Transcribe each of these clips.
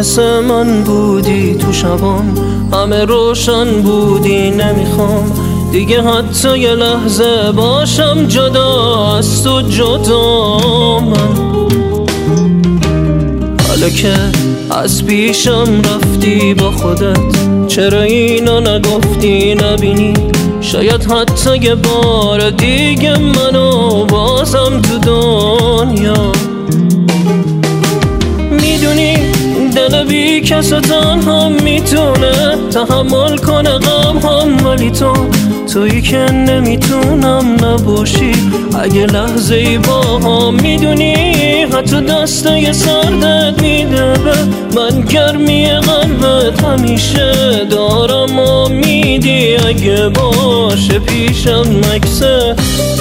مثل من بودی تو شبام، همه روشن بودی نمیخوام دیگه حتی یه لحظه باشم جدا از تو جدا. من حالا که از پیشم رفتی با خودت، چرا اینو نگفتی نبینی؟ شاید حتی یه بار دیگه منو بازم تو دنیا. میدونی دل بی کس و تنها میتونه تحمل کنه غم هم، ولی تویی که نمیتونم نباشی اگه لحظه ای با هم. میدونی حتی دستای سردت میده به من گرمی قلبت، همیشه دارم امیدی اگه باشه پیشم مکسه.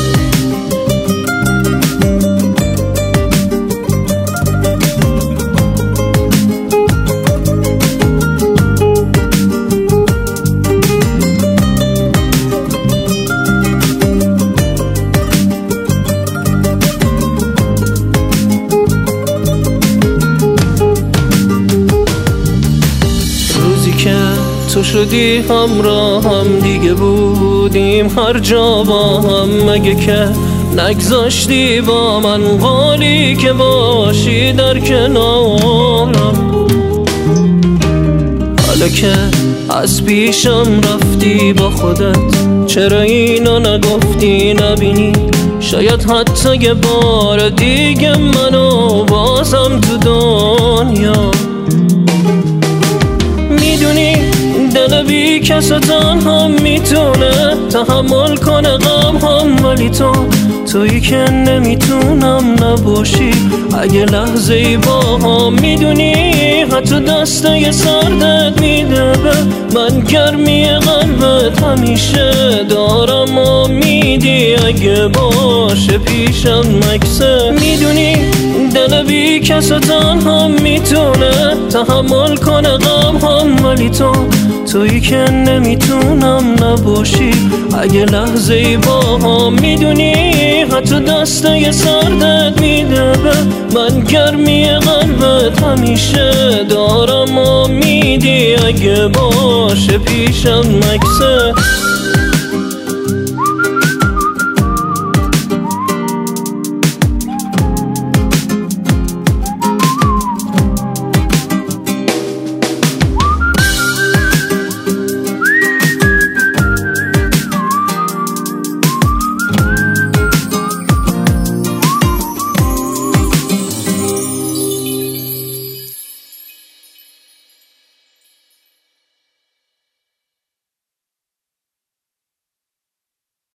تو شدی همراه هم دیگه بودیم هر جا با هم، مگه که نگذاشتی با من قولی که باشی در کنارم. حالا که از پیشم رفتی با خودت، چرا اینو نگفتی نبینی؟ شاید حتی یه بار دیگه منو بازم تو دنیا. میدونی دل بی کس و تنها میتونه تحمل کنه غم هم، ولی تویی که نمیتونم نباشی اگه لحظه ای با هم. میدونی حتی دستای سردت میده به من گرمی قلبت، همیشه دارم امیدی اگه باشه پیشم مکسه. میدونی دل بی کس و تنها میتونه تحمل کنه غم هم، ولی تویی که نمیتونم نباشی اگه لحظه ای با هم. میدونی حتی دستای سردت میده به من گرمی قلبت، همیشه دارم امیدی اگه باشه پیشم مکسه.